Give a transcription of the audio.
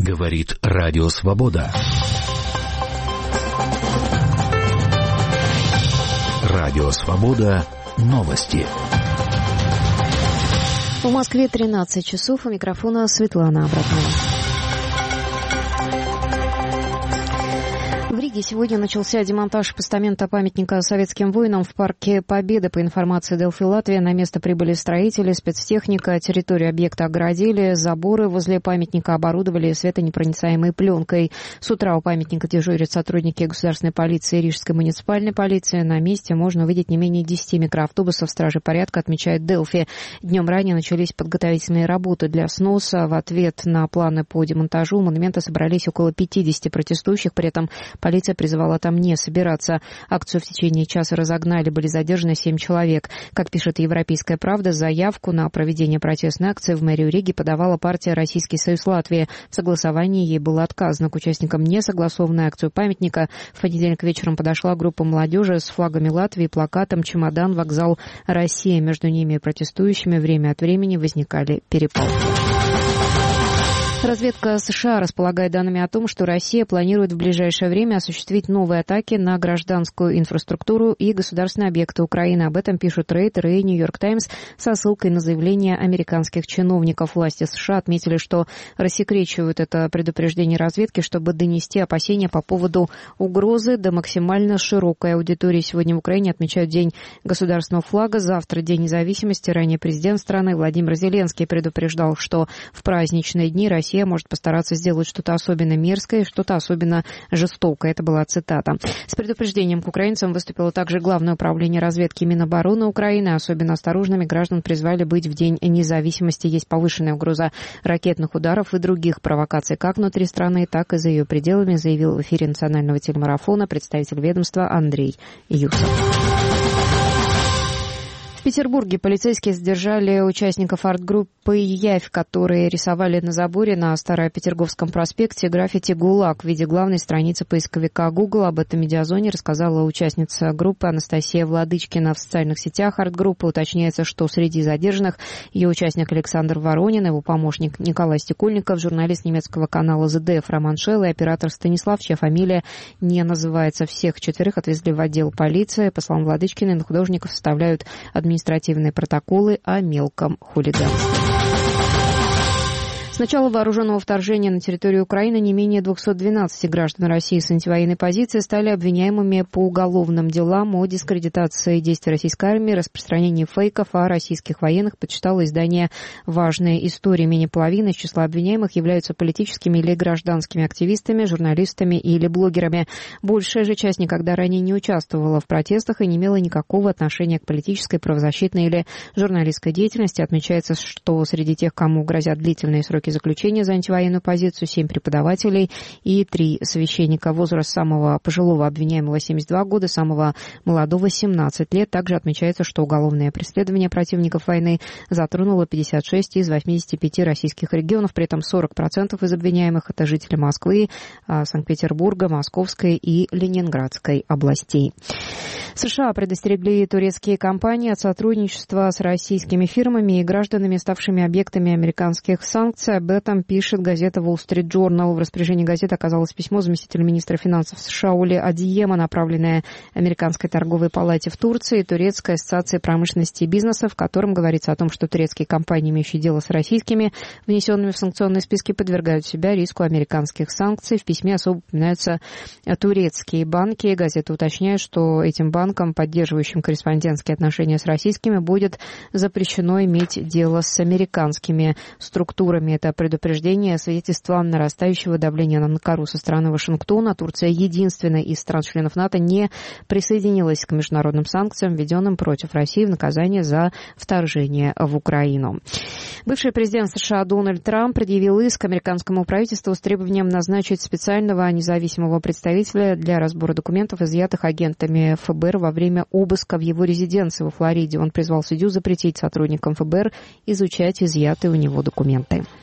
Говорит Радио Свобода. Радио Свобода. Новости. В Москве 13 часов. У микрофона Светлана Абратова. В Риге сегодня начался демонтаж постамента памятника советским воинам в парке Победы. По информации Делфи Латвия, на место прибыли строители, спецтехника, территорию объекта огородили, заборы возле памятника оборудовали светонепроницаемой пленкой. С утра у памятника дежурят сотрудники государственной полиции и Рижской муниципальной полиции. На месте можно увидеть не менее 10 микроавтобусов стражи порядка, отмечает Делфи. Днем ранее начались подготовительные работы для сноса. В ответ на планы по демонтажу монумента собрались около 50 протестующих, при этом полиция призывала там не собираться. Акцию в течение часа разогнали, были задержаны 7 человек. Как пишет «Европейская правда», заявку на проведение протестной акции в мэрию Риги подавала партия «Российский союз Латвии». В согласовании ей было отказано. К участникам несогласованной акции памятника в понедельник вечером подошла группа молодежи с флагами Латвии, плакатом «Чемодан, вокзал, Россия». Между ними и протестующими время от времени возникали перепалки. Разведка США располагает данными о том, что Россия планирует в ближайшее время осуществить новые атаки на гражданскую инфраструктуру и государственные объекты Украины. Об этом пишут Рейтер и Нью-Йорк Таймс со ссылкой на заявление американских чиновников. Власти США отметили, что рассекречивают это предупреждение разведки, чтобы донести опасения по поводу угрозы до максимально широкой аудитории. Сегодня в Украине отмечают День государственного флага, завтра День независимости. Ранее президент страны Владимир Зеленский предупреждал, что в праздничные дни Россия может постараться сделать что-то особенно мерзкое, что-то особенно жестокое. Это была цитата. С предупреждением к украинцам выступило также Главное управление разведки Минобороны Украины. Особенно осторожными граждан призвали быть в День независимости. Есть повышенная угроза ракетных ударов и других провокаций как внутри страны, так и за ее пределами, заявил в эфире национального телемарафона представитель ведомства Андрей Юсов. В Петербурге полицейские задержали участников арт-группы «Явь», которые рисовали на заборе на Старопетерговском проспекте граффити «ГУЛАГ» в виде главной страницы поисковика Google. Об этом «Медиазоне» рассказала участница группы Анастасия Владычкина в социальных сетях арт-группы. Уточняется, что среди задержанных ее участник Александр Воронин, его помощник Николай Стекольников, журналист немецкого канала ZDF Роман Шелл и оператор Станислав, чья фамилия не называется. Всех четверых отвезли в отдел полиции. По словам Владычкиной, на художников составляют административные протоколы о мелком хулиганстве. С начала вооруженного вторжения на территорию Украины не менее 212 граждан России с антивоенной позиции стали обвиняемыми по уголовным делам о дискредитации действий российской армии, распространении фейков о российских военных, почитало издание «Важные истории». Менее половины из числа обвиняемых являются политическими или гражданскими активистами, журналистами или блогерами. Большая же часть никогда ранее не участвовала в протестах и не имела никакого отношения к политической, правозащитной или журналистской деятельности. Отмечается, что среди тех, кому грозят длительные сроки заключения за антивоенную позицию, 7 преподавателей и 3 священника. Возраст самого пожилого обвиняемого 72 года, самого молодого 17 лет. Также отмечается, что уголовное преследование противников войны затронуло 56 из 85 российских регионов. При этом 40% из обвиняемых — это жители Москвы, Санкт-Петербурга, Московской и Ленинградской областей. США предостерегли турецкие компании от сотрудничества с российскими фирмами и гражданами, ставшими объектами американских санкций. Об этом пишет газета Wall Street Journal. В распоряжении газеты оказалось письмо заместителя министра финансов США Оли Адиема, направленное Американской торговой палате в Турции и Турецкой ассоциации промышленности и бизнеса, в котором говорится о том, что турецкие компании, имеющие дело с российскими, внесенными в санкционные списки, подвергают себя риску американских санкций. В письме особо упоминаются турецкие банки. Газета уточняет, что этим банкам, поддерживающим корреспондентские отношения с российскими, будет запрещено иметь дело с американскими структурами. Это предупреждение свидетельство нарастающего давления на Анкару со стороны Вашингтона. Турция, единственная из стран-членов НАТО, не присоединилась к международным санкциям, введенным против России в наказание за вторжение в Украину. Бывший президент США Дональд Трамп предъявил иск американскому правительству с требованием назначить специального независимого представителя для разбора документов, изъятых агентами ФБР во время обыска в его резиденции во Флориде. Он призвал судью запретить сотрудникам ФБР изучать изъятые у него документы.